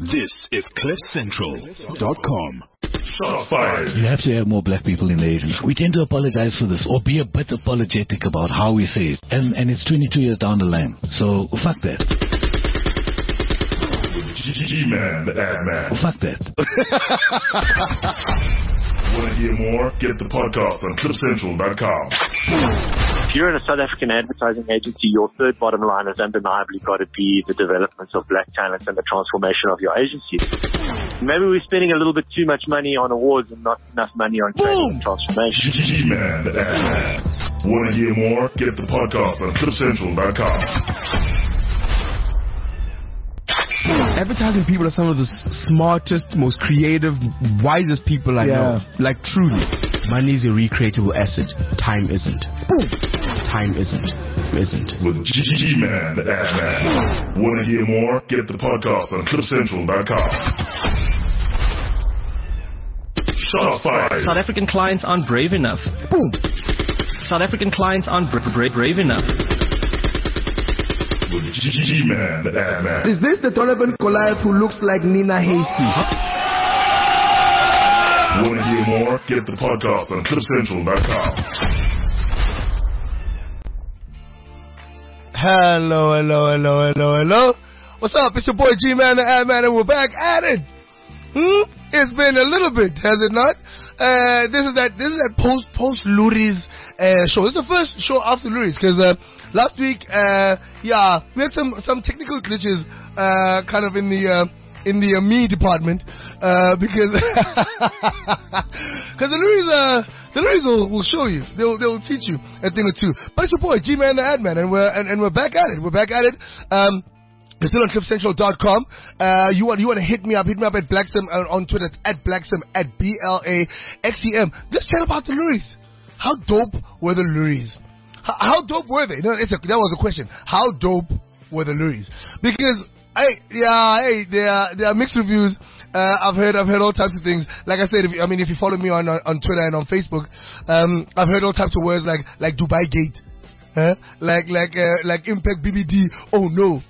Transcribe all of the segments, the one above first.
This is CliffCentral.com. Shots fired. You have to have more black people in the agency. We tend to apologize for this or be a bit apologetic about how we say it. And it's 22 years down the line. So, fuck that. G-Man, the ad man. Fuck that. Want to hear more? Get the podcast on CliffCentral.com. If you're in a South African advertising agency, your third bottom line has undeniably got to be the development of black talent and the transformation of your agency. Maybe we're spending a little bit too much money on awards and not enough money on training and transformation. G-Man, the ad man. Want to hear more? Get the podcast on CliffCentral.com. Advertising people are some of the smartest, most creative, wisest people I know. Like, truly. Money is a recreatable asset. Time isn't. Boom. Time isn't. With G-Man, the ad man. Want to hear more? Get the podcast on CliffCentral.com. Shots fired. South African clients aren't brave enough. Boom. South African clients aren't brave enough. G-Man, the ad man. Is this the Donovan Goliath who looks like Nina Hasty? Want to hear more? Get the podcast on CliffCentral.com. Hello. What's up? It's your boy G-Man, the ad man, and we're back at it. It's been a little bit, has it not? This is that post Luris show. This is the first show after Luris because last week, we had some technical glitches, kind of in the me department, because the Luris will show you, they'll teach you a thing or two. But it's your boy G-Man, the ad man, and we're back at it. It's still on CliffCentral.com. You want to hit me up at Blacksem on Twitter. It's at Blacksem, at BLAXEM. Let's chat about the Luris. How dope were the Luris? How dope were they? No, that was the question. How dope were the Luris? Because there are mixed reviews. I've heard all types of things. Like I said, if you follow me on Twitter and on Facebook, I've heard all types of words like Dubai Gate. Like Impact BBD. Oh no.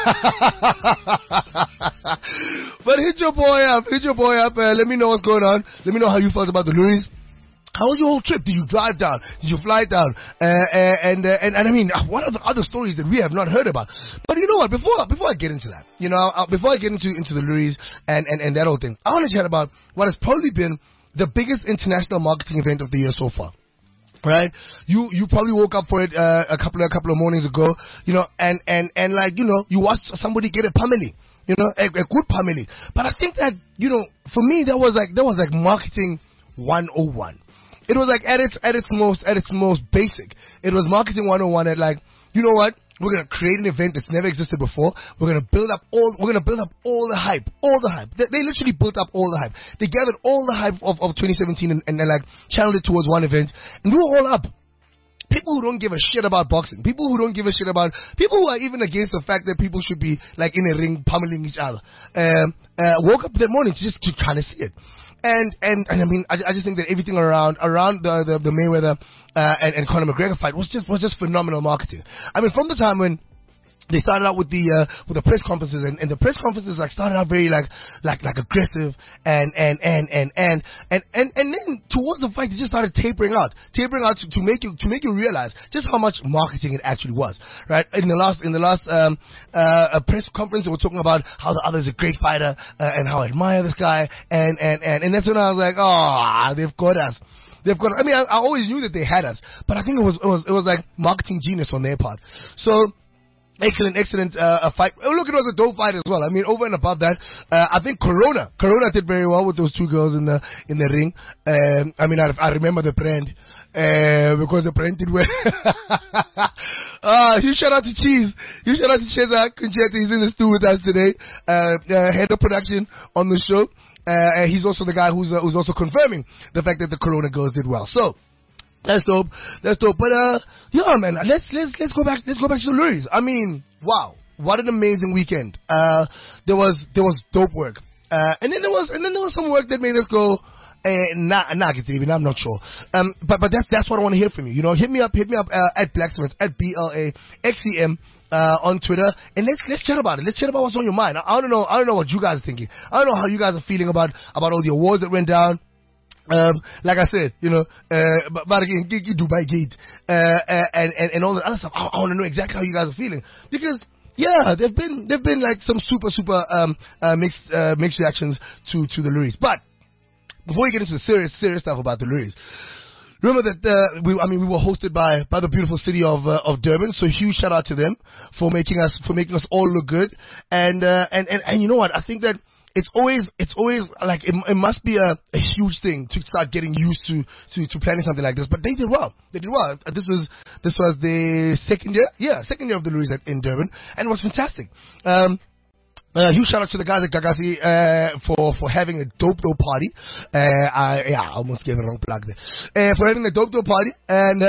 But hit your boy up. Let me know what's going on. Let me know how you felt about the Luris. How was your whole trip? Did you drive down? Did you fly down? And I mean, what are the other stories that we have not heard about? But you know what? Before I get into that, before I get into the Luris and that whole thing, I want to chat about what has probably been the biggest international marketing event of the year so far. Right, you probably woke up for it a couple of mornings ago, and you watched somebody get a pummeling, a good pummeling. But I think that for me that was like marketing 101. It was like at its most basic. It was marketing 101 at like, you know what? We're gonna create an event that's never existed before. We're gonna build up all the hype. They literally built up all the hype. They gathered all the hype of 2017 and like channeled it towards one event, and we were all up. People who don't give a shit about boxing, people who don't give a shit about, people who are even against the fact that people should be like in a ring pummeling each other, woke up that morning to try to see it. And I mean, I just think that everything around the Mayweather and Conor McGregor fight was just phenomenal marketing. I mean, from the time when they started out with the press conferences, and the press conferences like started out very like aggressive, and then towards the fight they just started tapering out to make you realize just how much marketing it actually was. Right, in the last press conference they were talking about how the other is a great fighter, and how I admire this guy, and that's when I was like, oh, they've got us. I mean, I always knew that they had us, but I think it was like marketing genius on their part. So excellent fight. Oh, look, it was a dope fight as well. I mean, over and above that, I think Corona did very well with those two girls in the ring. I mean, I remember the brand because the brand did well. Huge shout out to Cheese. Huge shout out to Cheza Kunchete. He's in the studio with us today. Head of production on the show. And he's also the guy who's also confirming the fact that the Corona girls did well. So that's dope. But yeah, man, let's go back to the Luris. I mean, wow, what an amazing weekend. There was dope work. And then there was some work that made us go, negative, I'm not sure. But that's what I want to hear from you. Hit me up at Blacksem, at BLAXEM. on Twitter, and let's chat about it. Let's chat about what's on your mind. I don't know what you guys are thinking. I don't know how you guys are feeling about all the awards that went down. Like I said, but again, Dubai Gate, and all the other stuff. I want to know exactly how you guys are feeling, because yeah, there've been like some super mixed reactions to the Loeries. But before we get into the serious stuff about the Loeries, remember that we were hosted by the beautiful city of Durban. So huge shout out to them for making us all look good. And you know what? I think that it's always like it must be a huge thing to start getting used to planning something like this. But they did well. This was the second year of the Loeries in Durban, and it was fantastic. Huge shout out to the guys at Gagasi for having a dope party. I almost gave a wrong plug there. For having a dope party, and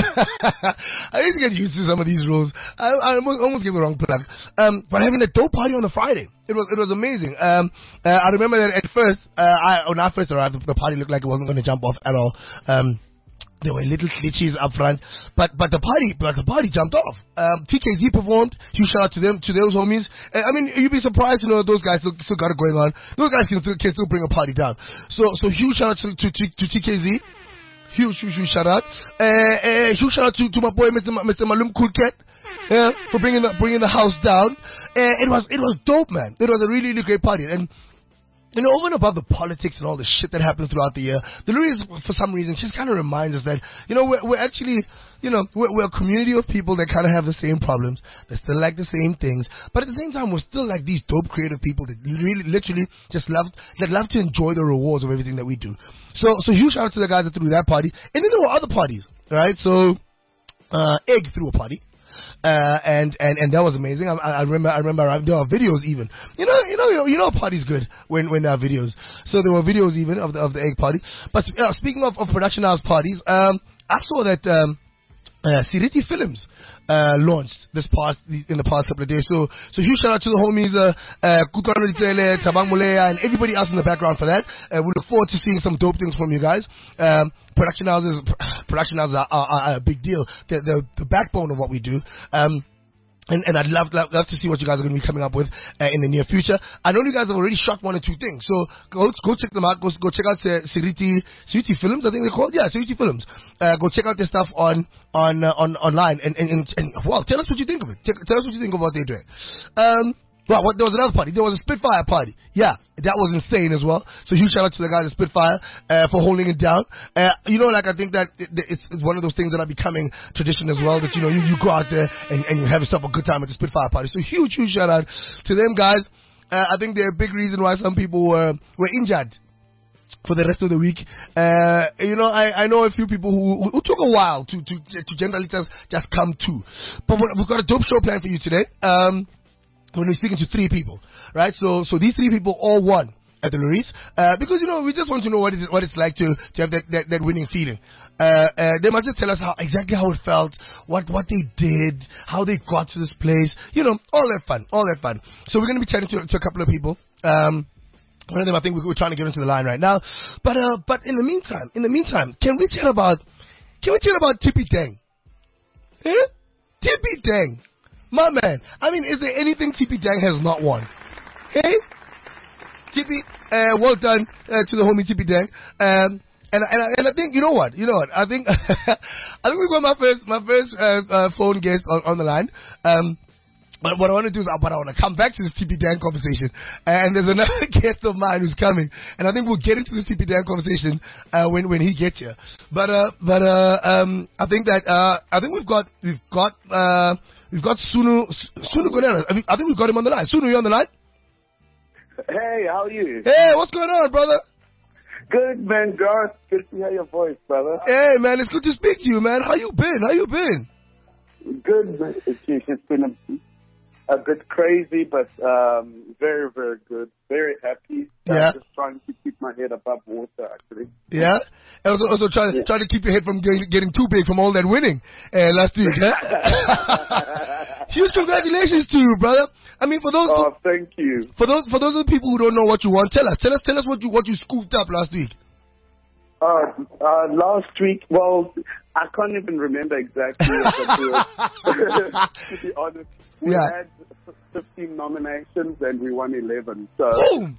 I need to get used to some of these rules. I almost gave the wrong plug. But having a dope party on the Friday, it was amazing. I remember that at first, when I first arrived, the party looked like it wasn't going to jump off at all. There were little glitches up front, but the party jumped off. TKZ performed. Huge shout out to them, to those homies. I mean, you'd be surprised to know those guys still got it going on. Those guys can still bring a party down. So huge shout out to TKZ. Huge shout out. Huge shout out to my boy Mr. Malum Kulket. Yeah, for bringing the house down. It was dope, man. It was a really great party. And over and above the politics and all the shit that happens throughout the year, the Loeries, for some reason, just kind of reminds us that, we're actually, we're a community of people that kind of have the same problems, that still like the same things, but at the same time, we're still like these dope creative people that really, literally just love to enjoy the rewards of everything that we do. So huge shout out to the guys that threw that party. And then there were other parties, right? So, Egg threw a party. And that was amazing. I remember there were videos even. You know, a party's good when there are videos. So there were videos even of the Egg party. But speaking of production house parties, I saw that Siriti Films launched in the past couple of days. So huge shout out to the homies Kutlwano Ditsele, Tabang Moleya, and everybody else in the background for that. We look forward to seeing some dope things from you guys. Production houses are a big deal. They're the backbone of what we do. And I'd love to see what you guys are going to be coming up with in the near future. I know you guys have already shot one or two things, so go check them out. Go check out Siriti Films, I think they're called. Yeah, Siriti Films. Go check out their stuff online and well, tell us what you think of it. Tell us what you think of what they're doing. Well, there was another party. There was a Spitfire party. Yeah, that was insane as well. So huge shout out to the guys at Spitfire for holding it down. I think that it's one of those things that are becoming tradition as well. That you go out there and you have yourself a good time at the Spitfire party. So huge shout out to them guys. I think they're a big reason why some people were injured for the rest of the week. I know a few people who took a while to generally just come to. But we've got a dope show planned for you today. When we're speaking to 3 people, right? So these 3 people all won at the Loeries, because we just want to know what it's like to have that winning feeling. They must just tell us exactly how it felt, what they did, how they got to this place, all that fun. So we're going to be chatting to a couple of people. One of them, I think we're trying to get into the line right now. But in the meantime, can we chat about Tippy Dang? Eh? Tippy Dang. My man, I mean, is there anything Tippy Dang has not won? Hey? Tippy, well done to the homie Tippy Dang. And I think, you know what? I think we've got my first phone guest on the line. But what I want to do is I want to come back to this Tippy Dang conversation. And there's another guest of mine who's coming. And I think we'll get into this Tippy Dang conversation when he gets here. But I think we've got Sunu Gonera. I think we've got him on the line. Sunu, you on the line? Hey, how are you? Hey, what's going on, brother? Good, man, Garth. Good to hear your voice, brother. Hey, man, it's good to speak to you, man. How you been? Good, man. It's been a bit crazy, but very, very good. Very happy. Yeah. Just trying to keep my head above water, actually. Yeah? Also trying to keep your head from getting too big from all that winning last week, huh? Huge congratulations to you, brother. I mean, thank you. For those of the people who don't know what you won, tell us what you scooped up last week. Last week, well, I can't even remember exactly what it was, to be honest. We had 15 nominations and we won 11. So,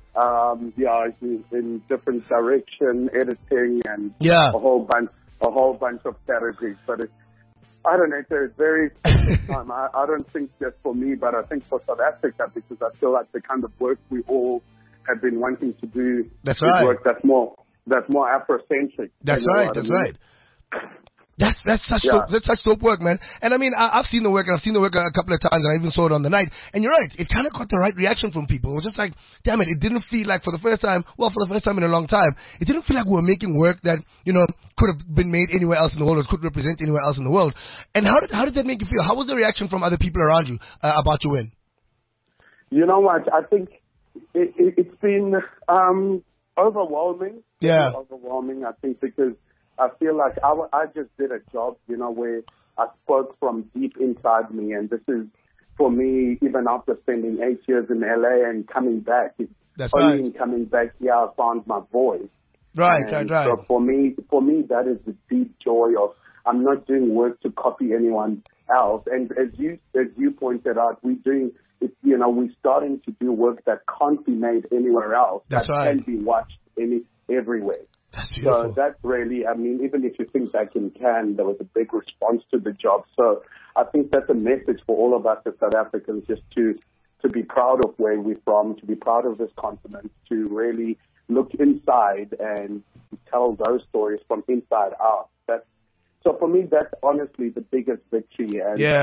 in different direction, editing and a whole bunch of categories. But I don't know, it's a very time. I don't think just for me, but I think for South Africa, because I feel like the kind of work we all have been wanting to do is work that's more Afrocentric. That's right. That's such dope work, man. And I mean, I've seen the work, and I've seen the work a couple of times, and I even saw it on the night. And you're right, it kind of got the right reaction from people. It was just like, damn it didn't feel like for the first time in a long time, it didn't feel like we were making work that, could have been made anywhere else in the world, or could represent anywhere else in the world. And how did that make you feel? How was the reaction from other people around you about your win? You know what? I think it's been overwhelming. Yeah. Overwhelming, I think, because I feel like I just did a job, where I spoke from deep inside me. And this is, for me, even after spending 8 years in LA and coming back, in coming back here, I found my voice. Right. So for me, that is the deep joy of, I'm not doing work to copy anyone else. And as you pointed out, we're starting to do work that can't be made anywhere else. Can be watched everywhere. That's beautiful. So that's really, even if you think back in Cannes, there was a big response to the job. So I think that's a message for all of us as South Africans, just to be proud of where we're from, to be proud of this continent, to really look inside and tell those stories from inside out. So for me, that's honestly the biggest victory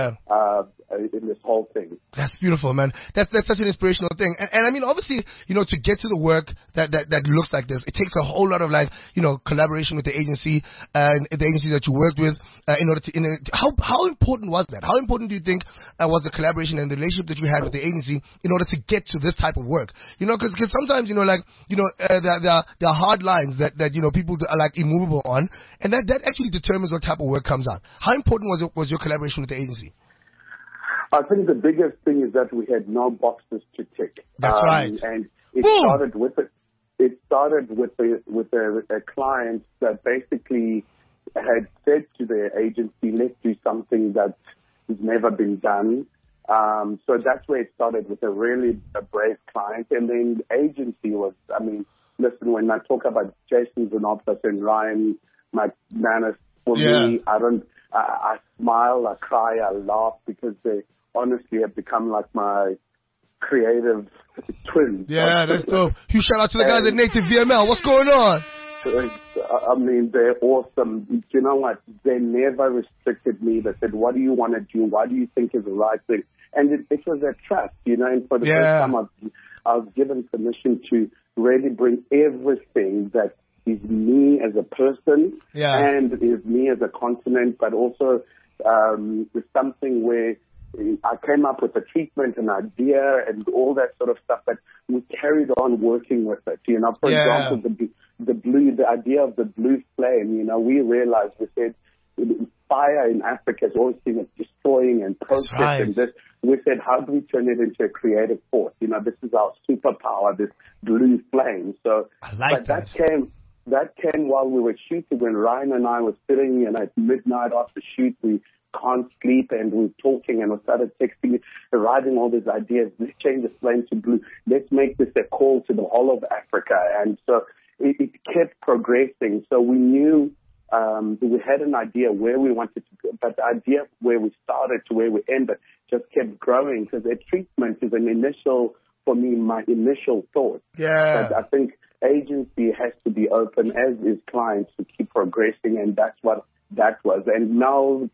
in this whole thing. That's beautiful, man. That's such an inspirational thing. And I mean, obviously, to get to the work that looks like this, it takes a whole lot of collaboration with the agency and the agency that you worked with in order to. How important was that? How important do you think was the collaboration and the relationship that you had with the agency in order to get to this type of work? Because sometimes there are hard lines that people are immovable on, and that actually determines what type of work comes out. How important was your collaboration with the agency? I think the biggest thing is that we had no boxes to tick. That's right. And it started with a client that basically had said to their agency, let's do something that has never been done. So that's where it started, with a brave client. And then the agency was, listen, when I talk about Jason Xenopoulos and Ryan McManus, for me, I smile, I cry, I laugh, because they honestly have become like my creative twins. Yeah, that's dope. You shout out to the guys at Native VML. What's going on? They're awesome. You know what? They never restricted me. They said, what do you want to do? What do you think is the right thing? And it was a trust, and for the first time I was given permission to really bring everything that is me as a person and is me as a continent, but also with something where I came up with a treatment, an idea, and all that sort of stuff, but we carried on working with it. For example, the idea of the blue flame, we realized, we said, fire in Africa has always been a destroying and processing this. We said, how do we turn it into a creative force? This is our superpower, this blue flame. So that came while we were shooting, when Ryan and I were sitting at midnight after shoot. We can't sleep, and we're talking, and we started texting, writing all these ideas. Let's change the flame to blue. Let's make this a call to the whole of Africa. And so it kept progressing. So we knew we had an idea where we wanted to go, but the idea where we started to where we ended just kept growing, because a treatment is my initial thought. Yeah. But I think agency has to be open, as is clients, to keep progressing, and that's what that was. And now,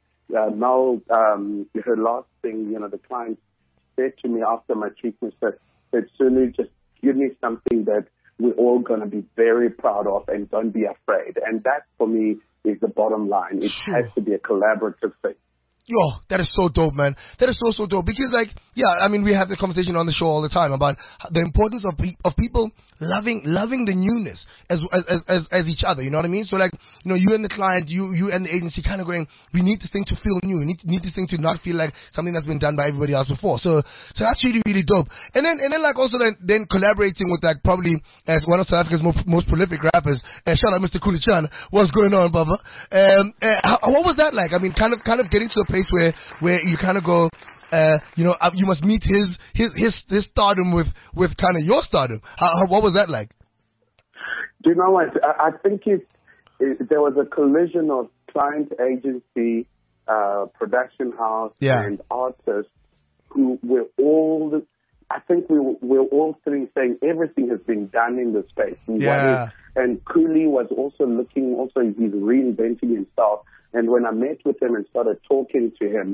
her last thing, the client said to me after my treatment, said, Sunu, just give me something that we're all going to be very proud of, and don't be afraid. And that, for me, is the bottom line. It has to be a collaborative thing. Yo, that is so dope, man. That is so dope. Because, we have the conversation on the show all the time about the importance of people loving the newness as each other. You know what I mean? So, you and the client, you and the agency kind of going, we need this thing to feel new. We need this thing to not feel like something that's been done by everybody else before. So that's really, really dope. And then collaborating with probably as one of South Africa's most prolific rappers. Shout out Mr. Kulichan. What's going on, Baba? What was that like? Kind of getting to a place where you kind of go, you must meet his stardom with kind of your stardom. What was that like? Do you know what? I think there was a collision of client agency, production house, and artists who were all. I think we're all three saying everything has been done in the space. And Cooley was also he's reinventing himself. And when I met with him and started talking to him,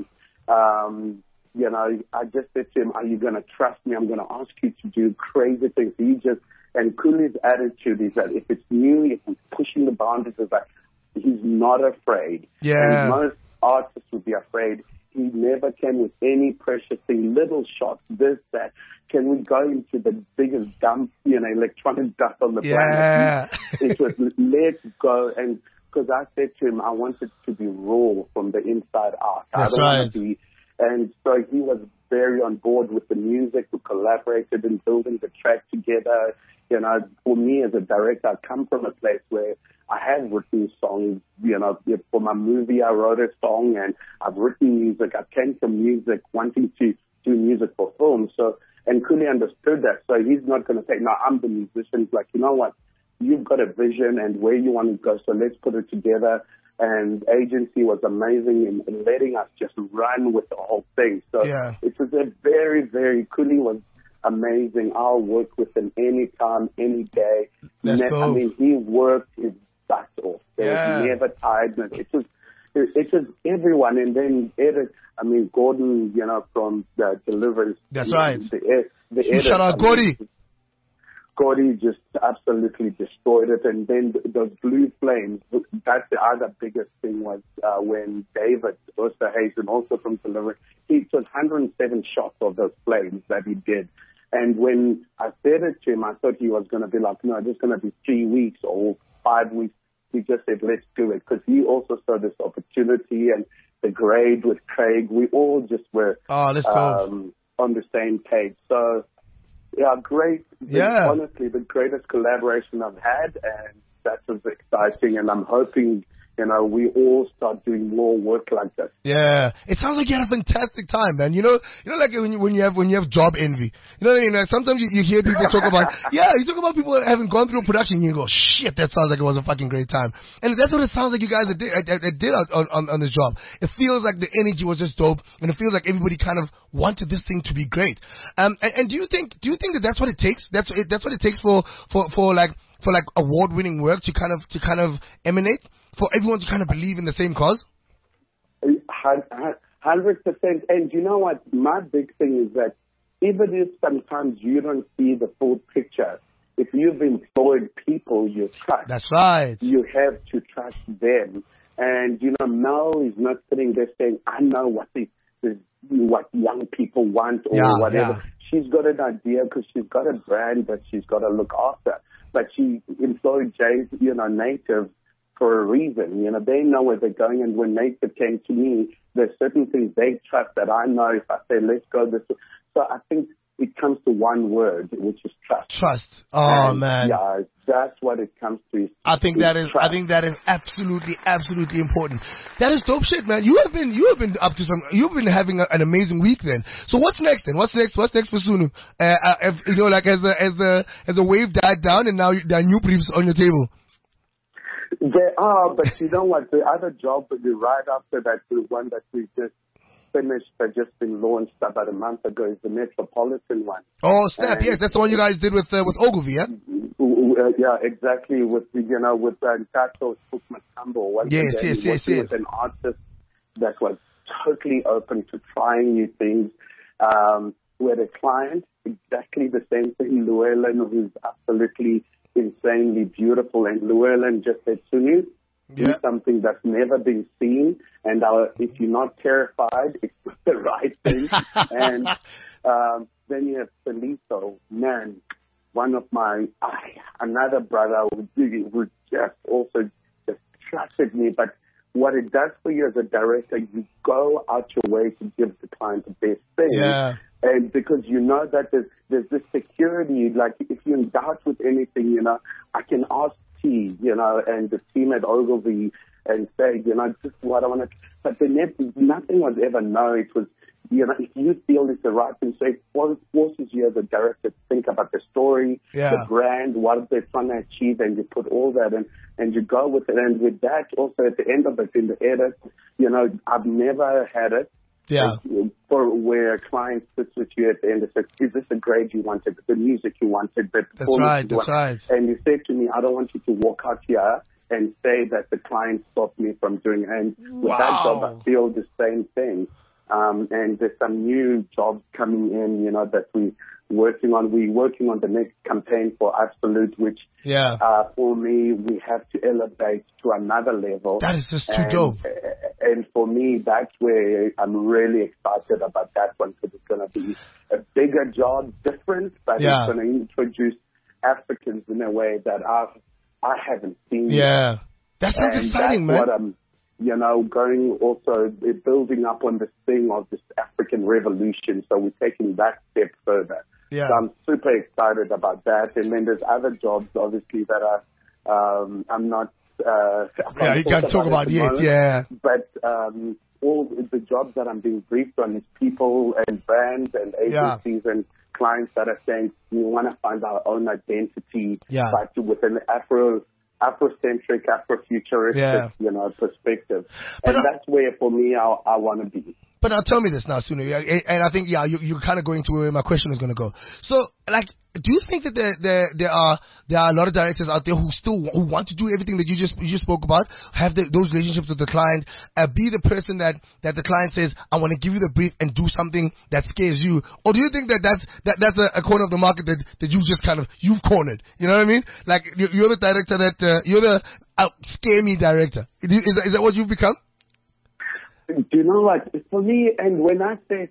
I just said to him, "Are you going to trust me? I'm going to ask you to do crazy things." And Cooley's attitude is that if it's new, if we're pushing the boundaries, is that he's not afraid. Yeah. And most artists would be afraid. He never came with any precious thing, little shots, this, that. Can we go into the biggest dump, electronic dust on the planet? It was, let's go. And because I said to him, I wanted to be raw from the inside out. That's want to be. And so he was very on board with the music. We collaborated in building the track together. For me as a director, I come from a place where I have written songs. For my movie, I wrote a song, and I've written music. I came from music, wanting to do music for film. And Cooley understood that. So he's not going to say, "No, I'm the musician." He's like, "You know what? You've got a vision and where you want to go, so let's put it together." And agency was amazing in letting us just run with the whole thing. So it was a very, very, Cooley was amazing. I'll work with him anytime, any day. I mean, he worked his butt off. There was never tiredness. It was everyone. And then Gordon, from the Deliverance. That's right. Shout out Gordy. Gordy just absolutely destroyed it. And then those blue flames, that's the other biggest thing was when David Osterhazen, also from Deliverance, he took 107 shots of those flames that he did. And when I said it to him, I thought he was going to be like, "No, it's going to be 3 weeks or 5 weeks." He just said, "Let's do it." Because he also saw this opportunity, and the grade with Craig, we all just were on the same page. So, great. Honestly, the greatest collaboration I've had, and that was exciting. And I'm hoping, we all start doing more work like that. Yeah, it sounds like you had a fantastic time, man. Like when you have job envy. You know what I mean? Like sometimes you hear people talk about, you talk about people that haven't gone through production, and you go, "Shit, that sounds like it was a fucking great time." And that's what it sounds like you guys did on this job. It feels like the energy was just dope, and it feels like everybody kind of wanted this thing to be great. And do you think that that's what it takes? That's what it takes for award-winning work to kind of emanate? For everyone to kind of believe in the same cause? 100%. And you know what? My big thing is that even if sometimes you don't see the full picture, if you've employed people you trust, that's right. You have to trust them. And, Mel is not sitting there saying, "I know what young people want," or whatever. She's got an idea because she's got a brand that she's got to look after. But she employed James, Native, for a reason. They know where they're going, and when Native came to me, there's certain things they trust that I know if I say, "Let's go this way." So I think it comes to one word, which is trust. Trust. Oh, man. Yeah, that's what it comes to. I think that is absolutely, absolutely important. That is dope shit, man. You have been you've been having an amazing week then. So what's next then? What's next for Sunu? As the wave died down and now there are new briefs on your table. There are, but you know what? The other job right after that, the one that we just finished, that just been launched about a month ago, is the Metropolitan one. Oh, snap! Yes, that's the one you guys did with Ogilvy, yeah? Yeah, exactly. With Tato Matambo. Yes. With an artist that was totally open to trying new things. With a client, exactly the same thing. Llewellyn, who's absolutely insanely beautiful, and Llewellyn just said, "Sunu, do something that's never been seen, and if you're not terrified, it's the right thing." And then you have Felito, man, one of my another brother who just trusted me. But what it does for you as a director, you go out your way to give the client the best thing. Yeah. And because you know that there's this security, like if you're in doubt with anything, I can ask T, and the team at Ogilvy and say, this is what I want to, but nothing was ever no. It was, if you feel it's the right thing, so it forces you as a director to think about the story, the brand, what they're trying to achieve, and you put all that in, and you go with it. And with that, also at the end of it, in the edit, I've never had it. Yeah. For where a client sits with you at the end and says, is this a grade you wanted, the music you wanted, the performance you wanted? Right. And you say to me, I don't want you to walk out here and say that the client stopped me from doing it. And with that job, I feel the same thing. And there's some new jobs coming in, that we're working on. We're working on the next campaign for Absolute, which for me, we have to elevate to another level. That is just too dope. And for me, that's where I'm really excited about that one, because it's going to be a bigger job, different, but it's going to introduce Africans in a way that I haven't seen yet. That sounds exciting, man. What I'm going also building up on this thing of this African revolution. So we're taking that step further. Yeah. So I'm super excited about that. And then there's other jobs, obviously, that I'm not. You can't talk about yet. Yeah. But all the jobs that I'm being briefed on is people and brands and agencies and clients that are saying we want to find our own identity, but with an Afrocentric, Afrofuturistic, perspective. And that's where, for me, I want to be. But now tell me this now, Sunu, and I think, you're kind of going to where my question is going to go. So, do you think that there are a lot of directors out there who want to do everything that you just spoke about, have those relationships with the client, be the person that the client says, I want to give you the brief and do something that scares you? Or do you think that's a corner of the market that you just you've cornered? You know what I mean? Like, you're the director you're the scare me director. Is that what you've become? Do you know what? For me, and when I say,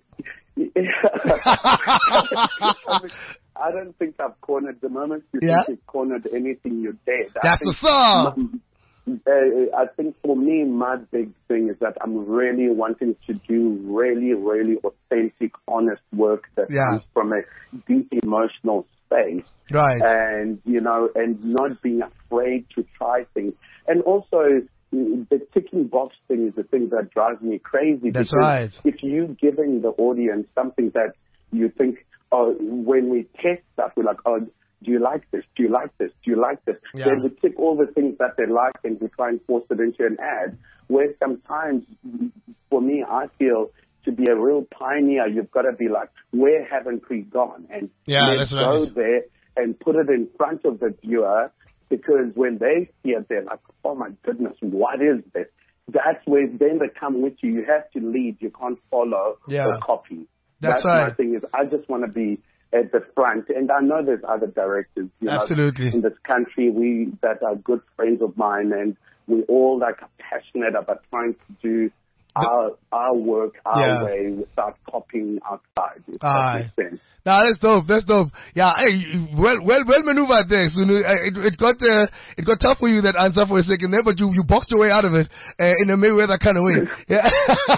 I don't think I've cornered the moment you think you've cornered anything, you're dead. That's the song. I think for me, my big thing is that I'm really wanting to do really, really authentic, honest work that comes from a deep emotional space. Right. And, and not being afraid to try things. And also, the ticking box thing is the thing that drives me crazy. That's right. If you're giving the audience something that you think, when we test stuff, we're like, do you like this? Do you like this? Do you like this? Yeah. Then we tick all the things that they like and we try and force it into an ad. Where sometimes, for me, I feel to be a real pioneer, you've got to be like, where haven't we gone? And let's go there and put it in front of the viewer. Because when they see it, they're like, oh my goodness, what is this? That's where then they come with you. You have to lead. You can't follow or copy. That's right. My thing is, I just want to be at the front. And I know there's other directors, Absolutely. In this country that are good friends of mine, and we all are passionate about trying to do our work our way without copying outside. If that makes sense. Nah, that's dope. That's dope. Yeah, well maneuvered there. It got tough for you, that answer, for a second there, but you boxed your way out of it in a Mayweather kind of way. Yeah.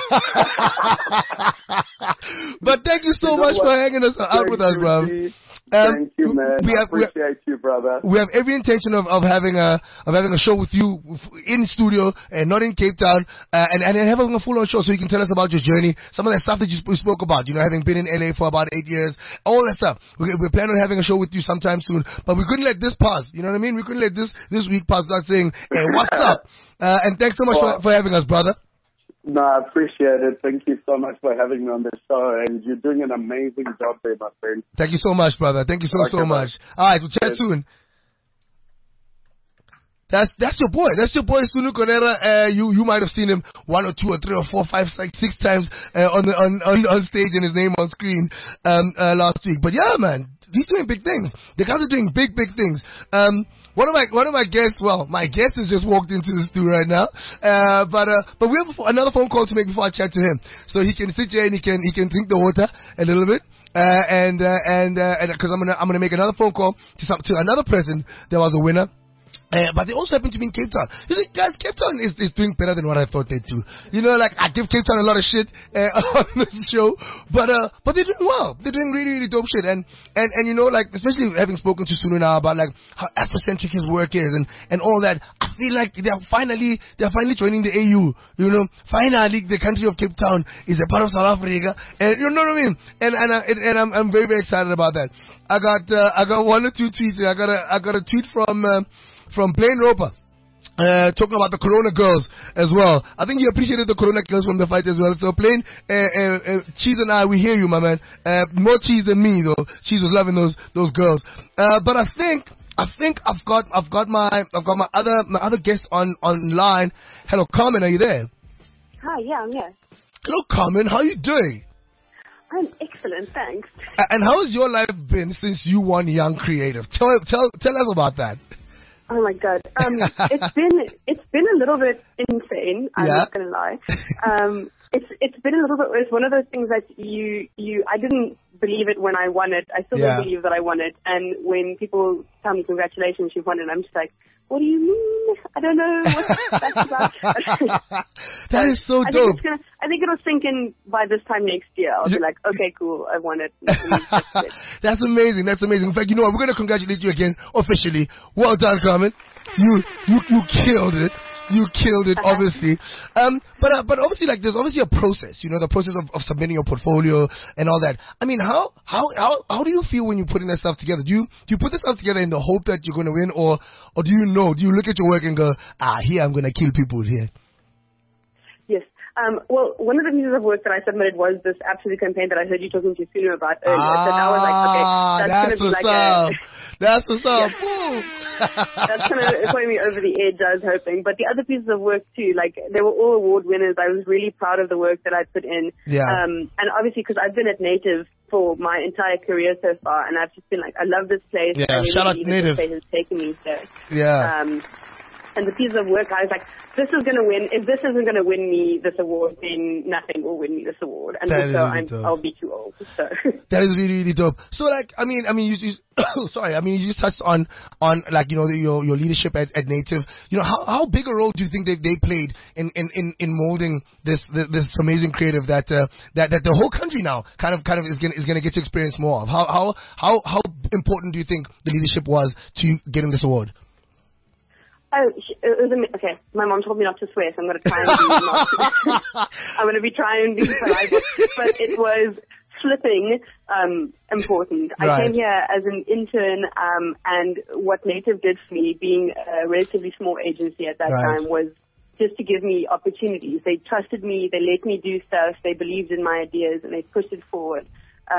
But thank you so much for hanging out with us, bro. Thank you, man. I appreciate you, brother. We have every intention of having a show with you in studio and not in Cape Town, and having a full-on show so you can tell us about your journey, some of that stuff that you spoke about. Having been in LA for about 8 years, all that stuff. We plan on having a show with you sometime soon, but we couldn't let this pass. You know what I mean? We couldn't let this week pass without saying, hey, what's up? And thanks so much for having us, brother. No, I appreciate it. Thank you so much for having me on the show, and you're doing an amazing job there, my friend. Thank you so much, brother. Thank you so much. All right, we'll chat soon. That's your boy. That's your boy, Sunu Konera. You might have seen him 1 or 2 or 3 or 4, 5, 6 times on stage and his name on screen last week. But yeah, man, he's doing big things. The guys are doing big things. One of my guests, my guest has just walked into the studio right now. But we have another phone call to make before I chat to him, so he can sit here and he can drink the water a little bit. And because I'm gonna make another phone call to another person that was a winner But they also happen to be in Cape Town. You see, guys, Cape Town is doing better than what I thought they'd do. You know, like, I give Cape Town a lot of shit on this show, but they're doing well. They're doing really, really dope shit. And you know, like, especially having spoken to Sunu now about, like, how Afrocentric his work is and all that, I feel like they're finally joining the AU. You know, finally, the country of Cape Town is a part of South Africa. And you know what I mean? And I'm very, very excited about that. I got one or two tweets. I got a tweet from Blaine Roper, talking about the Corona girls as well. I think you appreciated the Corona girls from the fight as well. So Blaine, Cheese and I, we hear you, my man. More Cheese than me though. Cheese was loving those girls. But I think I've got my other guest online. Hello, Carmen, are you there? Hi, yeah, I'm here. Hello, Carmen, how are you doing? I'm excellent, thanks. And how has your life been since you won Young Creative? Tell us about that. Oh my God, it's been a little bit insane. I'm not gonna lie. It's been a little bit. It's one of those things that I didn't believe it when I won it. I still don't believe that I won it. And when people tell me congratulations, you've won it, I'm just like, what do you mean? I don't know what that's about. That is so dope. I think it'll sink in by this time next year. I'll be like, okay, cool, I won it. That's amazing. That's amazing. In fact, you know what? We're going to congratulate you again officially. Well done, Carmen. You killed it. You killed it, obviously. But obviously, like, there's obviously a process, you know, the process of submitting your portfolio and all that. I mean, how do you feel when you're putting that stuff together? Do you put this stuff together in the hope that you're going to win, or do you look at your work and go, here, I'm going to kill people here? Yes. Well, one of the pieces of work that I submitted was this Absolute campaign that I heard you talking to Sunu about earlier. So I was like, okay, that's going to be like That's what's up. That's kind of putting me over the edge, I was hoping. But the other pieces of work too, like, they were all award winners. I was really proud of the work that I put in. Yeah. And obviously, because I've been at Native for my entire career so far, and I've just been like, I love this place. Yeah, shout out Native. This place has taken me there. Yeah. And the pieces of work, I was like, this is going to win. If this isn't going to win me this award, then nothing will win me this award. And also, I'll be too old. So. That is really, really dope. So, like, I mean, you you just touched on like, you know, your leadership at Native. You know, how big a role do you think they played in molding this amazing creative that the whole country now kind of is gonna get to experience more of? How important do you think the leadership was to getting this award? Oh, it was okay. My mom told me not to swear, so I'm going to try and be I'm going to be trying and be polite, but it was flipping important. Right. I came here as an intern, and what Native did for me, being a relatively small agency at that time, was just to give me opportunities. They trusted me, they let me do stuff, they believed in my ideas, and they pushed it forward.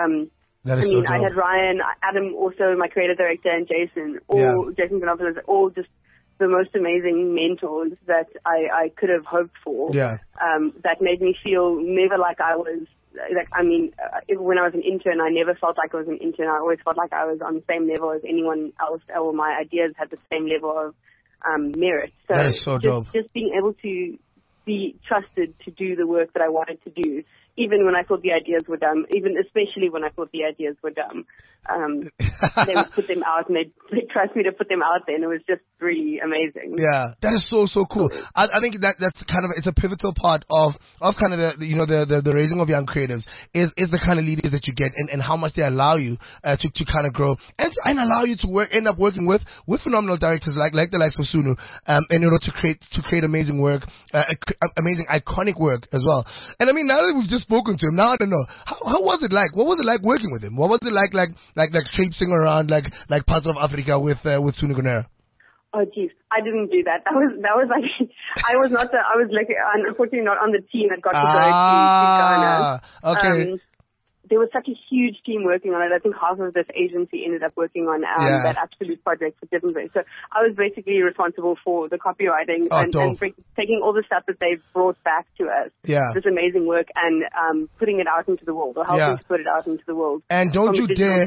I had Ryan, Adam, also my creative director, and Jason, Jason Gonzalez, all just the most amazing mentors that I could have hoped for. Yeah. That made me feel never like I was, like, I mean, when I was an intern, I never felt like I was an intern. I always felt like I was on the same level as anyone else, or my ideas had the same level of merit. So that is so dope. Just being able to be trusted to do the work that I wanted to do, even when I thought the ideas were dumb, especially when I thought the ideas were dumb. They would put them out, and they'd trust me to put them out there, and it was just really amazing. Yeah, that is so cool. I think that's kind of, it's a pivotal part of kind of the raising of young creatives is the kind of leaders that you get and how much they allow you to kind of grow and allow you to end up working with phenomenal directors like the likes of Sunu in order to create amazing work, amazing iconic work as well. And I mean, now that we've just spoken to him, now I don't know, how was it like? What was it like working with him? What was it like traipsing around like parts of Africa with Sunu Gonera? Oh geez, I didn't do that. That was like, I was unfortunately not on the team that got to go to Ghana. Okay. There was such a huge team working on it. I think half of this agency ended up working on that Absolute project for different ways. So I was basically responsible for the copywriting and taking all the stuff that they've brought back to us. Yeah. This amazing work and putting it out into the world, or helping to put it out into the world. And don't you dare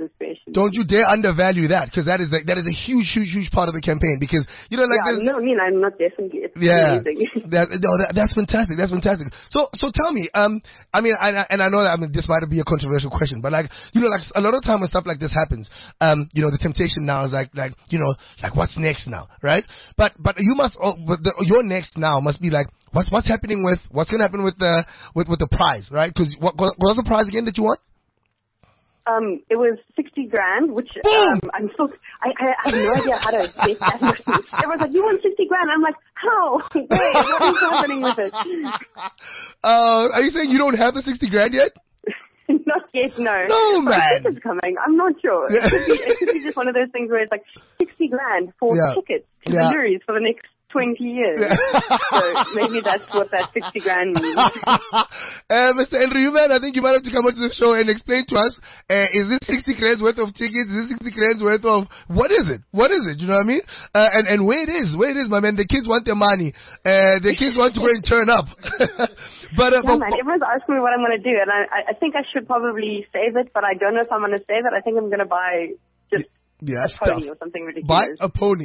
undervalue that, because that is a huge part of the campaign. Because I'm not definitely. It's amazing. That's fantastic. That's fantastic. So tell me, I know that this might have to be a controversial question, but like, you know, like a lot of time when stuff like this happens, you know, the temptation now is like, you know, like what's next now, right? But you must, your next now must be like, what's happening with, what's going to happen with the prize, right? Because what was the prize again that you won? It was 60 grand, which, I'm still, I have no idea how to get that money. Everyone's like, you won 60 grand. I'm like, how? Wait, what is happening with it? Are you saying you don't have the 60 grand yet? Not yet, no. No, man. I think it's coming. I'm not sure. It could be just one of those things where it's like 60 grand for tickets to the Luries for the next 20 years. So maybe that's what that 60 grand means. Mr. Andrew, man, I think you might have to come onto the show and explain to us, is this 60 grand worth of tickets? Is this 60 grand worth of, what is it? What is it? You know what I mean? And where it is, my man. The kids want their money. The kids want to go and turn up. But man, everyone's asking me what I'm going to do, and I think I should probably save it, but I don't know if I'm going to save it. I think I'm going to buy just a pony or something ridiculous. Buy a pony.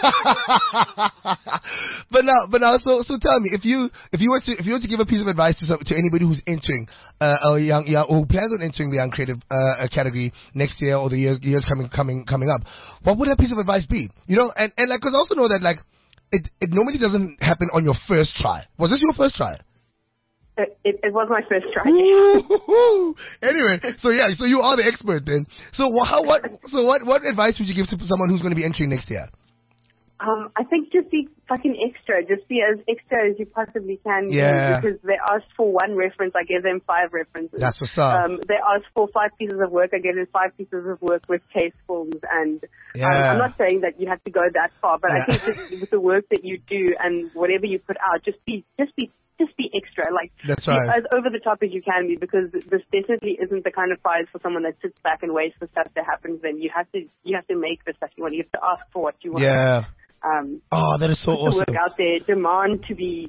But now, so tell me, if you were to give a piece of advice to anybody who's entering or who plans on entering the Young Creative category next year or the years coming up, what would that piece of advice be? You know, and like, because I also know that like it normally doesn't happen on your first try. Was this your first try? It was my first try. Anyway, so you are the expert then. So what advice would you give to someone who's going to be entering next year? I think just be fucking extra. Just be as extra as you possibly can. Yeah. Because they asked for 1 reference, I gave them 5 references. That's what's up. They asked for 5 pieces of work, I gave them 5 pieces of work with case films. And I'm not saying that you have to go that far, but I think just with the work that you do and whatever you put out, just be extra. Like, that's right. Be as over the top as you can be, because this definitely isn't the kind of prize for someone that sits back and waits for stuff to happen. Then you have to make the stuff you want. You have to ask for what you want. Yeah. That is so awesome. To work out there, demand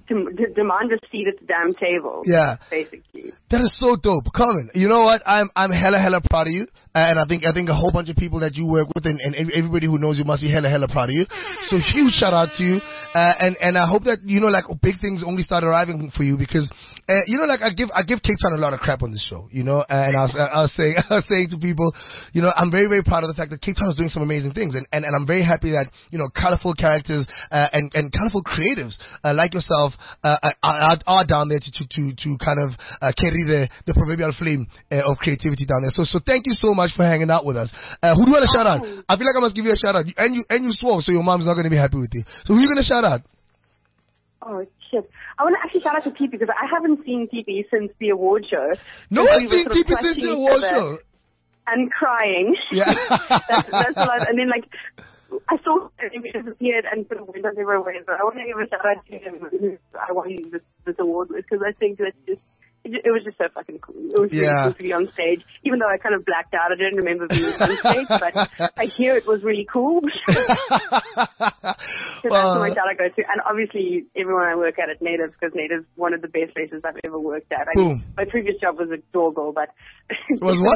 a seat at the damn table. Yeah. Basically. That is so dope. Carmen, you know what? I'm hella proud of you. And I think a whole bunch of people that you work with and everybody who knows you must be hella proud of you. So huge shout out to you. And I hope that, you know, like big things only start arriving for you, because, you know, like I give Cape Town a lot of crap on this show, you know, and I was saying to people, you know, I'm very proud of the fact that Cape Town is doing some amazing things. And I'm very happy that, you know, colorful characters, and colorful creatives, like yourself, are down there to kind of, carry the proverbial flame, of creativity down there. So thank you so much for hanging out with us. Who do you want to shout out? I feel like I must give you a shout out. And you swore, so your mom's not going to be happy with you. So who are you going to shout out? Oh, shit. I want to actually shout out to TP, because I haven't seen TP since the award show. No one's seen TP since the award show. And crying. Yeah. that's a lot. And then, like, I saw him disappeared and sort of went on everywhere. So I want to give a shout out to him who I won this award with, because I think that's just, it was just so fucking cool. It was really cool to be on stage, even though I kind of blacked out. I didn't remember being on stage, but I hear it was really cool. So that's my shout out goes to. And obviously everyone I work at Native, because Native's one of the best places I've ever worked at. I mean, my previous job was a door girl, but was what?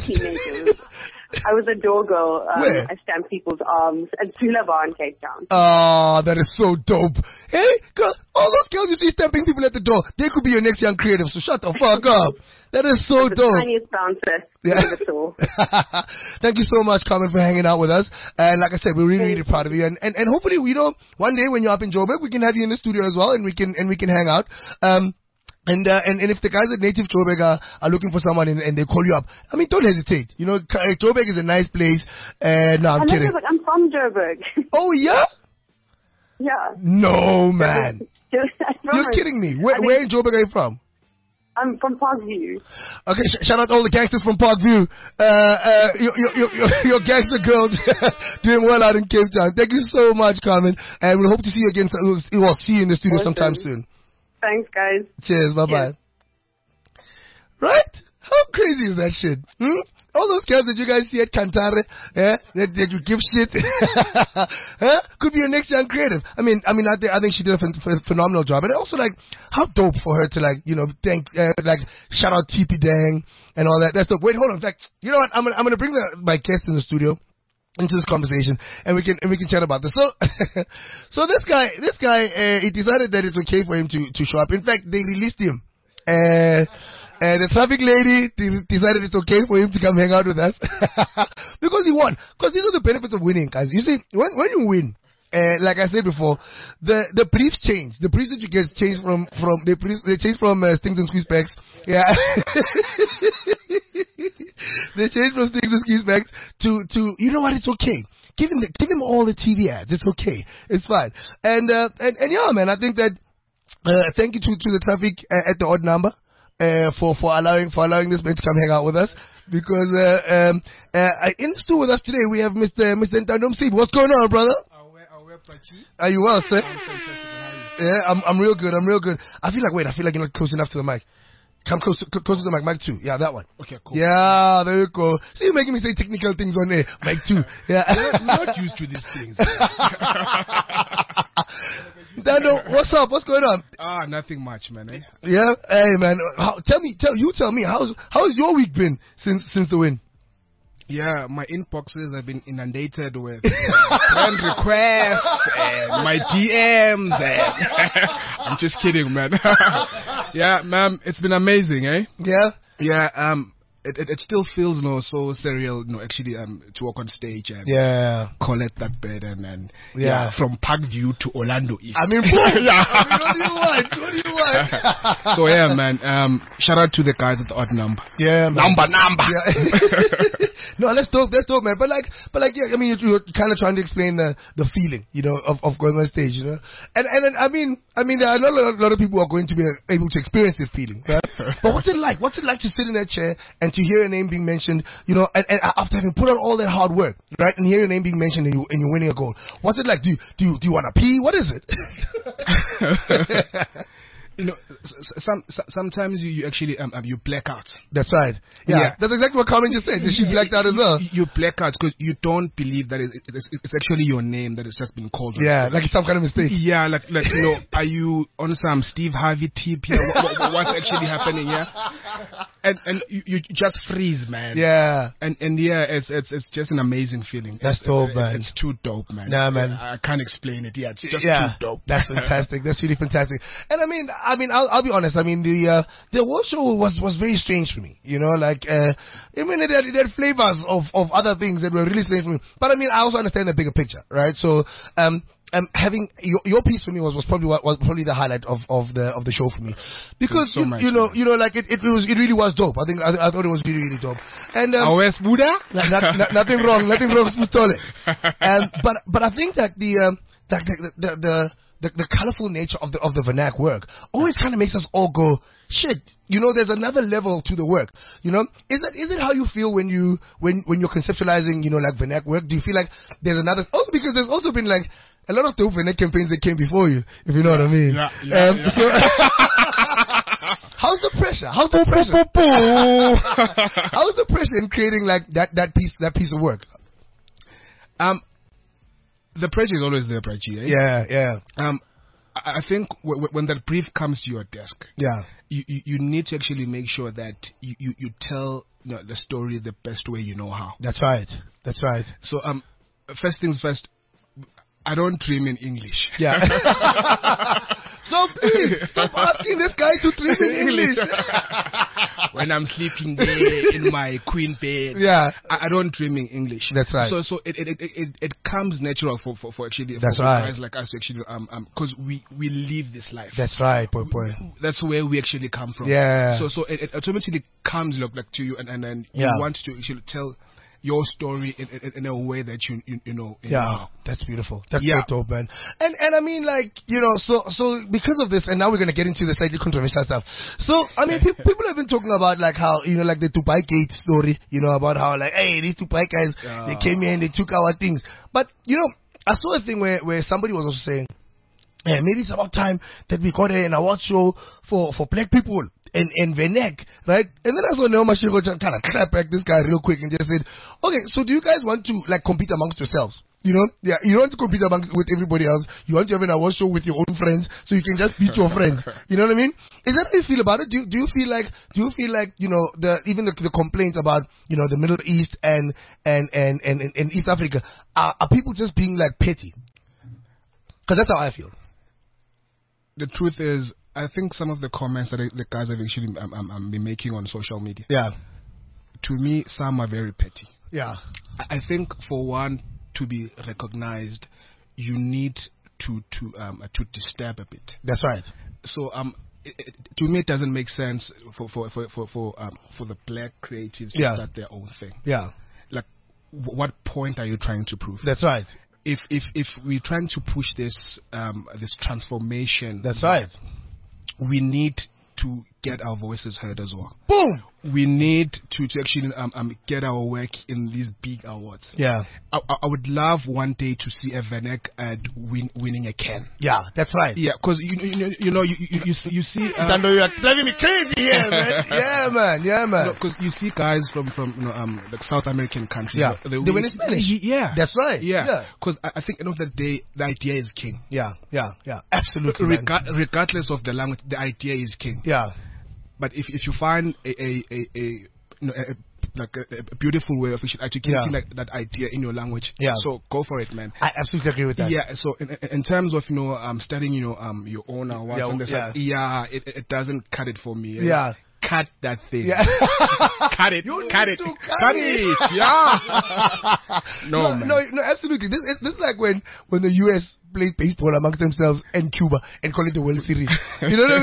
I was a door girl. I stamped people's arms at Tula Bar in Cape Town. Oh, that is so dope. Hey, girl, all those girls you see stamping people at the door, they could be your next Young Creative, so shut the fuck up. That is so dope. The tiniest bouncer. Yeah. Thank you so much, Carmen, for hanging out with us. And like I said, we're really proud of you. And hopefully, you know, one day when you're up in Joburg, we can have you in the studio as well, and we can hang out. And if the guys at Native Joburg are looking for someone and they call you up, I mean, don't hesitate. You know, Joburg is a nice place. No, I'm kidding. I'm from Joburg. Oh, yeah? Yeah. No, man. You're kidding me. Where in Joburg are you from? I'm from Parkview. Okay, shout out all the gangsters from Parkview. Your gangster girls doing well out in Cape Town. Thank you so much, Carmen. And we'll hope to see you again. We'll see you in the studio sometime soon. Thanks, guys. Cheers. Bye-bye. Right? How crazy is that shit? All those girls that you guys see at Kantare, that you give shit, could be your next Young Creative. I mean, I think she did a phenomenal job, and also like how dope for her to like, you know, thank, like shout out TP Dang and all that. That's dope. Wait, hold on. In fact, you know what? I'm gonna bring my guest in the studio into this conversation, and we can chat about this. So this guy, he decided that it's okay for him to show up. In fact, they released him. The traffic lady decided it's okay for him to come hang out with us because he won. Because these are the benefits of winning, guys. You see, when you win, like I said before, the briefs change. The briefs that you get change from they change from Stings and Squeeze Packs. Yeah. They change from Stings and Squeeze Packs to you know what? It's okay. Give him all the TV ads. It's okay. It's fine. And yeah, man. I think that thank you to the traffic at the odd number for allowing this man to come hang out with us. Because in the studio with us today we have Mr. Ntando Msibi. What's going on, brother? Are you well, sir? I'm fantastic. How are you? Yeah, I'm real good. I feel like you're not close enough to the mic. Come close to the mic 2. Yeah, that one. Okay, cool. Yeah, there you go. See, you're making me say technical things on there. Mic 2. Yeah. I'm not used to these things. Dano, what's up? What's going on? Nothing much, man. Eh? Yeah. Hey, man. Tell me. How's your week been since the win? Yeah, my inboxes have been inundated with friend requests and my DMs. And I'm just kidding, man. Yeah, man, it's been amazing, eh? Yeah. Yeah. It still feels so surreal, actually to walk on stage and collect that bed and from Parkview to Orlando East. I mean, what do you want? So yeah, man. Shout out to the guys at the odd number. Yeah, man. Number. Yeah. No, let's talk, man. But yeah, I mean, you're kind of trying to explain the feeling, of going on stage, And I mean, there are not a lot of people who are going to be able to experience this feeling, right? But what's it like? What's it like to sit in that chair and to hear your name being mentioned, and after having put on all that hard work, right, and hear your name being mentioned and you're winning a goal? What's it like? Do you want to pee? What is it? Sometimes you actually you black out. That's right. Yeah. That's exactly what Carmen just said. She blacked out as well. You black out because you don't believe that it's actually your name that has just been called. Yeah, like it's some kind of mistake. Yeah, like are you on some Steve Harvey tip here? What's actually happening here? And you just freeze, man. Yeah. And yeah, it's just an amazing feeling. That's dope, man. It's too dope, man. Nah, man. I can't explain it. Yeah, it's just too dope. That's fantastic. That's really fantastic. And I mean, I'll be honest. I mean, the award show was very strange for me. It had flavors of other things that were really strange for me. But I mean, I also understand the bigger picture, right? So, having your piece for me was probably the highlight of the show for me, because it really was dope. I thought it was really, really dope. And West Buddha, nothing wrong, but I think that the colorful nature of the Vernac work always kind of makes us all go, shit, there's another level to the work. Is it how you feel when you're conceptualizing, like Vernac work? Do you feel like there's another, also because there's also been like a lot of dope Vernac campaigns that came before you, if you know what I mean. So how's the pressure? How's the pressure in creating like that piece of work? The pressure is always there, Prachi. Eh? Yeah. I think when that brief comes to your desk, you need to actually make sure that you tell the story the best way you know how. That's right. So first things first, I don't dream in English. Yeah. So please stop asking this guy to dream in English. When I'm sleeping there in my queen bed, I don't dream in English. That's right. So it comes natural for actually for guys like us actually because we live this life. That's right, boy. That's where we actually come from. Yeah. So it automatically comes like to you, and then you want to actually tell your story in a way that you know. That's beautiful. That's so dope, man. And I mean, like, so because of this, and now we're gonna get into the slightly controversial stuff. So I mean, people have been talking about like how like the Dubai Gate story, about how like, hey, these Dubai guys, they came here and they took our things. But I saw a thing where somebody was also saying, hey, maybe it's about time that we got an award show for black people in Vernac, right? And then I saw Neo Mashiko just kind of clap back this guy real quick and just said, okay, so do you guys want to like compete amongst yourselves? You don't want to compete with everybody else. You want to have an award show with your own friends so you can just beat your friends. You know what I mean? Is that how you feel about it? Do you feel like even the complaints about the Middle East and East Africa are people just being like petty? Because that's how I feel. The truth is, I think some of the comments that the guys have actually been making on social media. Yeah. To me, some are very petty. Yeah. I think for one to be recognized, you need to disturb a bit. That's right. So to me, it doesn't make sense for the black creatives to start their own thing. Yeah. Like, what point are you trying to prove? That's right. If we're trying to push this transformation, that's right. We need to get our voices heard as well. Boom. We need to actually get our work in these big awards. Yeah. I would love one day to see a Vanek winning a Ken. Yeah, that's right. Yeah, because you see. Tando, you are driving me crazy here, man. Yeah, man. Yeah, man. Because you see guys from like South American countries. Yeah. They win in Spanish. Yeah. That's right. Yeah. Because I think at the end of the day, the idea is king. Yeah. Absolutely. Regardless of the language, the idea is king. Yeah. But if you find a beautiful way of articulating that idea in your language, so go for it, man. I absolutely agree with that. Yeah. So in terms of studying your own awards on the side, it doesn't cut it for me. Yeah. Cut that thing. Yeah. Cut it. Cut it. Yeah. No, absolutely. This is like when the US played baseball amongst themselves and Cuba and call it the World Series. You know what I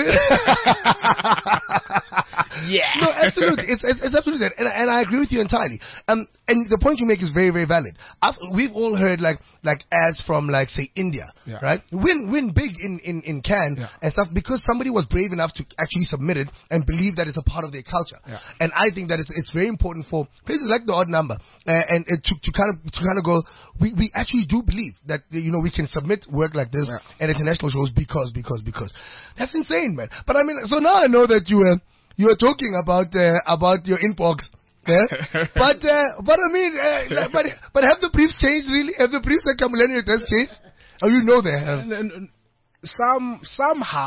mean? Yeah. No, absolutely. It's absolutely that. And I agree with you entirely. And the point you make is very, very valid. We've all heard like ads from like say India, right? Win big in Cannes and stuff because somebody was brave enough to actually submit it and believe that it's a part of their culture. Yeah. And I think that it's very important for places like the Odd Number and to kind of go. We actually do believe that we can submit work like this at international shows because that's insane, man. But I mean, so now I know that you were talking about your inbox. Yeah? but I mean, but have the briefs changed really? Have the briefs that Kamuleni has changed? Oh, you know they have. Somehow.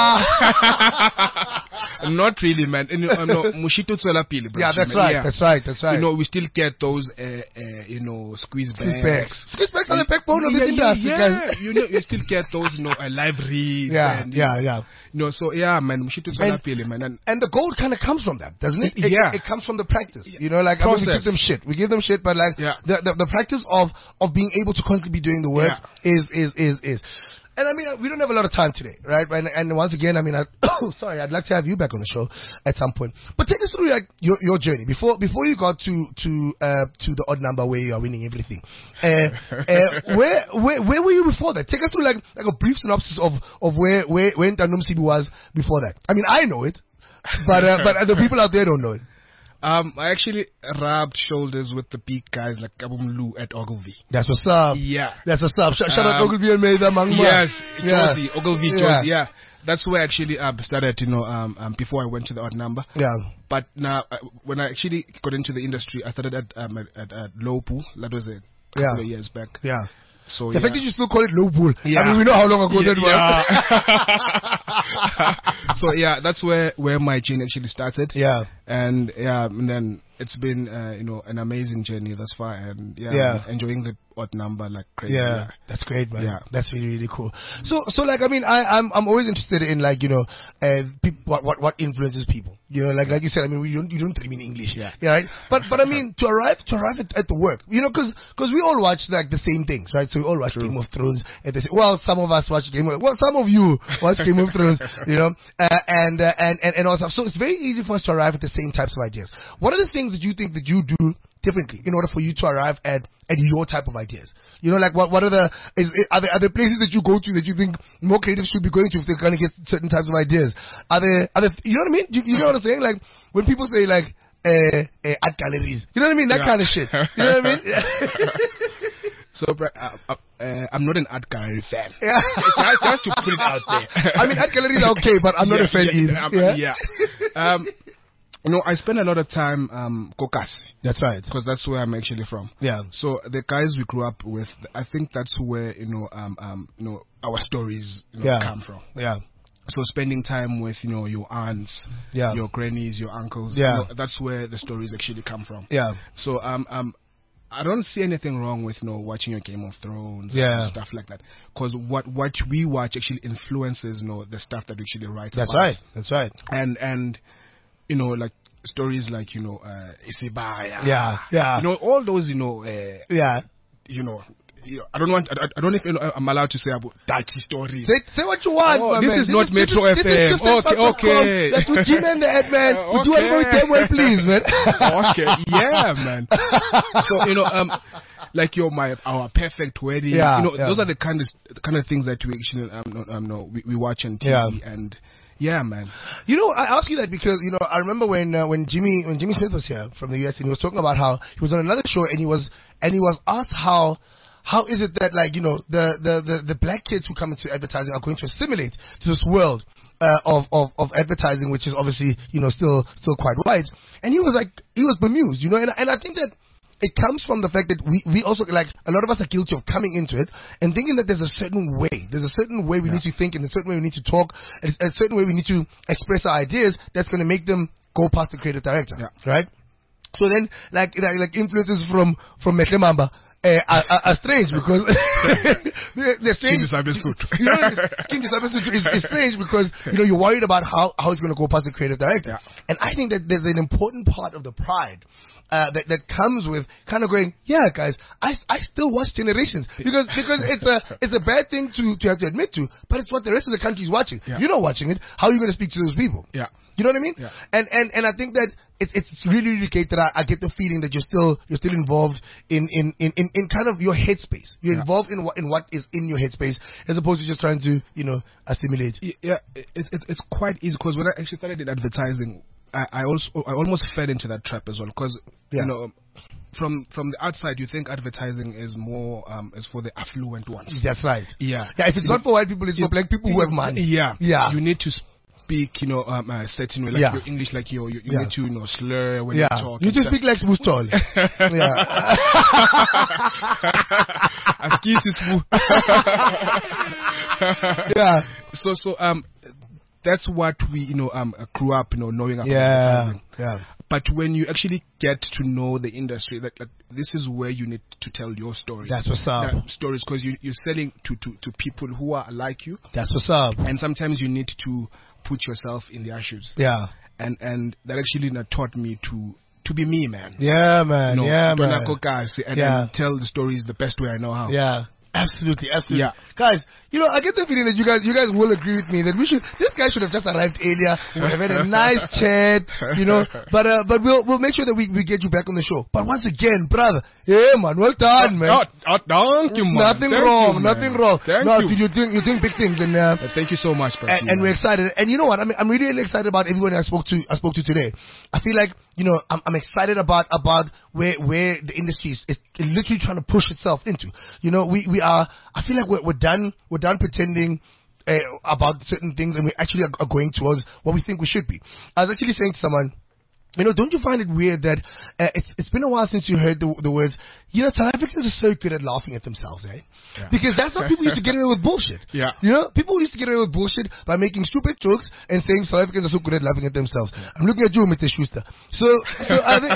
Not really, man. Mushito Tswela Pili, bro. Yeah, that's right. That's right. We still get those, squeeze bags. Squeeze bags are the backbone of this industry, guys. You still get those, live reads. Yeah. So yeah, man, Mushito Tswela Pili, man. And the gold kind of comes from that, doesn't it? It comes from the practice. We give them shit. We give them shit, but the practice of being able to constantly be doing the work is. And I mean, we don't have a lot of time today, right? And once again, I mean, I'd like to have you back on the show at some point. But take us through like your journey before you got to the Odd Number where you are winning everything. Where were you before that? Take us through like a brief synopsis of where Ntando Msibi was before that. I mean, I know it, but the people out there don't know it. I actually rubbed shoulders with the big guys like Kabumlu at Ogilvy. That's what's up. Yeah. That's what's up. Shout out Ogilvy and Mayda Mangma. Yes, Josie, Ogilvy, Josie, yeah. That's where I actually started, before I went to the Odd Number. Yeah. But now, when I actually got into the industry, I started at Lowpool. That was a couple of years back. Yeah. So the fact that you still call it Lowpool, I mean, we know how long ago that was. So yeah, that's where my journey actually started. Yeah. And then it's been an amazing journey thus far, and enjoying the Odd Number like crazy. Yeah, that's great, man. Yeah, that's really, really cool. So like, I mean, I'm always interested in like people, what influences people. Like you said, I mean, you don't dream in English, right? But I mean, to arrive at the work, because we all watch like the same things, right? So we all watch Game of Thrones. Some of us watch some of you watch Game of Thrones, and all stuff. So it's very easy for us to arrive at the same types of ideas. What are the things that you think that you do differently in order for you to arrive at your type of ideas? Like what are the are there places that you go to that you think more creatives should be going to if they're going to get certain types of ideas? Are there you know what I mean? You know what I'm saying? Like when people say like art galleries, you know what I mean? That kind of shit. You know what I mean? So, I'm not an art gallery fan. Yeah. Just to put it out there. I mean, art galleries are okay, but I'm not a fan either. I spend a lot of time Kokasi. That's right. Because that's where I'm actually from. Yeah. So the guys we grew up with, I think that's where our stories come from. Yeah. So spending time with your aunts, your grannies, your uncles, that's where the stories actually come from. Yeah. So I don't see anything wrong with watching your Game of Thrones and stuff like that, because what we watch actually influences the stuff that we actually write. That's about. That's right. And like stories like Isibaya. All those I don't know if I'm allowed to say about dirty stories. Say what you want. This is not Metro FM. Okay. That's what G-Man the head man. Would you want to go with them way, please, man? Okay. Yeah, man. So like our perfect wedding. Those are the kind of things that we actually we watch on TV and. Yeah, man. I ask you that because I remember when Jimmy Smith was here from the US and he was talking about how he was on another show and he was asked how is it that the black kids who come into advertising are going to assimilate to this world of advertising, which is obviously still quite white, and he was bemused, and I think that it comes from the fact that we also, like, a lot of us are guilty of coming into it and thinking that there's a certain way we need to think, and a certain way we need to talk, and a certain way we need to express our ideas that's going to make them go past the creative director, right? So then, like influences from Mehle Mamba are strange because they're strange. Skin misunderstood is strange because you're worried about how it's going to go past the creative director, and I think that there's an important part of the pride that comes with kind of going, yeah, guys, I still watch Generations because it's a bad thing to have to admit to, but it's what the rest of the country is watching. If you're not watching it, how are you going to speak to those people? Yeah. You know what I mean? Yeah. And I think that it's really great that I get the feeling that you're still involved in kind of your headspace. You're involved in what is in your headspace as opposed to just trying to assimilate. Yeah, it's quite easy because when I actually started in advertising, I almost fell into that trap as well because from the outside you think advertising is more is for the affluent ones. That's right. Yeah. If it's not for white people, it's for black people who have money. Yeah. You need to speak, certain way, like your English, like you need to slur when you talk. You need to speak like Smooth. Yeah. So that's what we grew up knowing about advertising. Yeah. But when you actually get to know the industry, like this is where you need to tell your story. That's what's up. Stories, because you're selling to people who are like you. That's what's up. And sometimes you need to put yourself in their shoes. Yeah. And that actually taught me to be me, man. Yeah, man. Man. And tell the stories the best way I know how. Yeah. Absolutely. Yeah. Guys, I get the feeling that you guys will agree with me that this guy should have just arrived earlier. We would have had a nice chat, but we'll make sure that we get you back on the show. But once again, brother, man, well done, man. Thank you, man. Nothing wrong. Thank you. You think big things, and thank you so much, bro. And we're excited. And you know what? I'm really excited about everyone I spoke to today. I feel like I'm excited about where the industry is literally trying to push itself into. I feel like we're done pretending about certain things, and we actually are going towards what we think we should be. I was actually saying to someone, don't you find it weird that it's been a while since you heard the words, South Africans are so good at laughing at themselves, eh? Yeah. Because that's how people used to get away with bullshit. Yeah. People used to get away with bullshit by making stupid jokes and saying South Africans are so good at laughing at themselves. Yeah. I'm looking at you, Mr. Schuster. So I think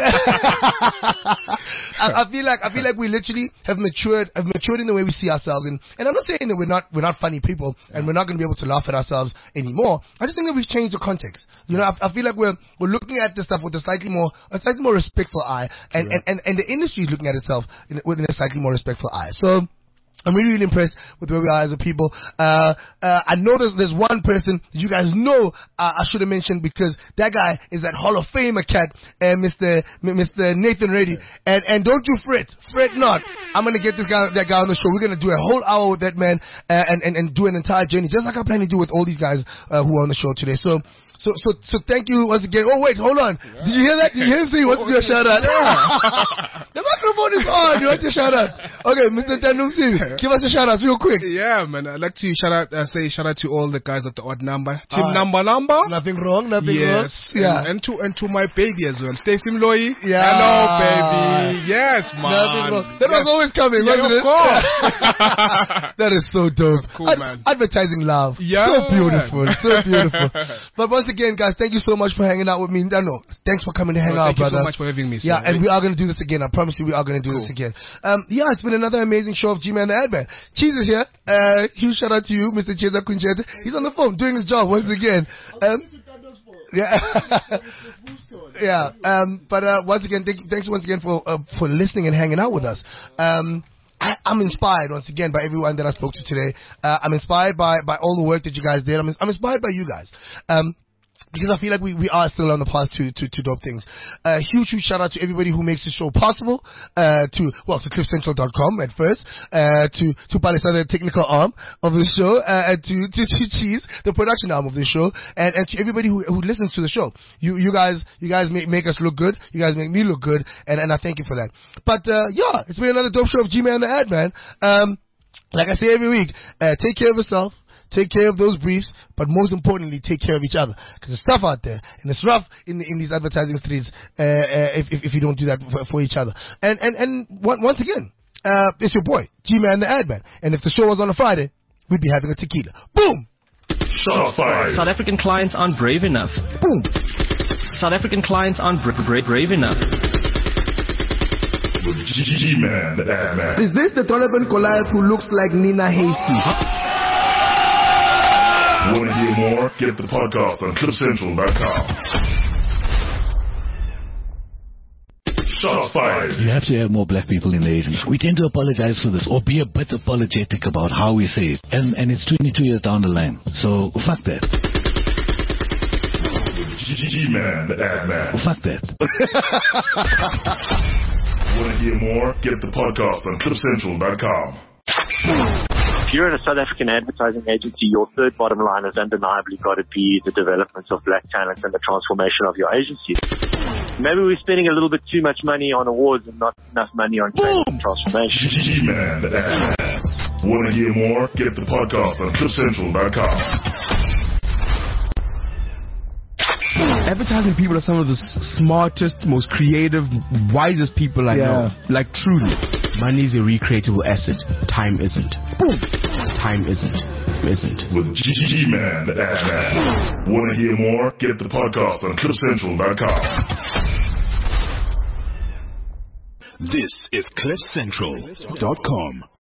I feel like we literally have matured in the way we see ourselves, and I'm not saying that we're not funny people and we're not going to be able to laugh at ourselves anymore. I just think that we've changed the context. I feel like we're looking at this stuff with a slightly more respectful eye, and the industry is looking at itself with a slightly more respectful eye. So I'm really impressed with where we are as a people. I know there's one person that you guys know I should have mentioned, because that guy is that Hall of Famer cat, Mr. Nathan Reddy. And don't you fret not. I'm gonna get that guy on the show. We're gonna do a whole hour with that man and do an entire journey, just like I plan to do with all these guys who are on the show today. So thank you once again. Oh wait, hold on. Did you hear that? Did you hear him say he wants to do a shout out? The microphone is on. You want to shout out? Okay, Mr. Tanungsi, give us a shout out real quick. Yeah, man. I'd like to say shout out to all the guys at the Odd Number Team. Number. Nothing wrong. Yes. Yeah. And to my baby as well, Stacey Mloyi. Yeah. Hello, baby. Yes, man. Nothing wrong. That was always coming, wasn't it? Of course. That is so dope. Cool, man. Advertising love. Yeah. So beautiful. But once once again, guys, thank you so much for hanging out with me. No, thanks for coming to hang out, brother. Thank you so much for having me. Yeah, and we are going to do this again. I promise you we are going to do this again. Yeah, it's been another amazing show of G-Man the Ad-Man. Cheese is here. Huge shout out to you, Mr. Cheza Kunchete. He's on the phone doing his job once again. Yeah. Yeah. But once again, thanks once again for listening and hanging out with us. I'm inspired once again by everyone that I spoke to today. I'm inspired by all the work that you guys did. I'm inspired by you guys. Because I feel like we are still on the path to dope things. Huge shout out to everybody who makes the show possible. To cliffcentral.com at first. To Palisa, the technical arm of the show. And to Cheese, the production arm of the show. And to everybody who listens to the show. You guys make us look good. You guys make me look good. And I thank you for that. But, yeah, it's been another dope show of G-Man the Ad-Man. Like I say every week, take care of yourself. Take care of those briefs, but most importantly, take care of each other. Because there's stuff out there, and it's rough in these advertising streets if you don't do that for each other. And once again, it's your boy, G-Man the Ad-Man. And if the show was on a Friday, we'd be having a tequila. Boom! Shots fired. South African clients aren't brave enough. Boom! South African clients aren't brave enough. G-Man the Ad-Man. Is this the Donovan Goliath who looks like Nina Hasty? Want to hear more? Get the podcast on cliffcentral.com. Shots fired. You have to have more black people in the agency. We tend to apologize for this or be a bit apologetic about how we say it. And it's 22 years down the line. So, fuck that. G-Man the Ad-Man. Fuck that. Want to hear more? Get the podcast on cliffcentral.com. If you're in a South African advertising agency, your third bottom line has undeniably got to be the development of black talent and the transformation of your agency. Maybe we're spending a little bit too much money on awards and not enough money on training and transformation. G-Man the Ad-Man. Want to hear more? Get the podcast on cliffcentral.com. Advertising people are some of the smartest, most creative, wisest people I know. Like, truly. Money is a recreatable asset. Time isn't. Boom! Time isn't. With G-Man the Ad-Man. Want to hear more? Get the podcast on cliffcentral.com. This is cliffcentral.com.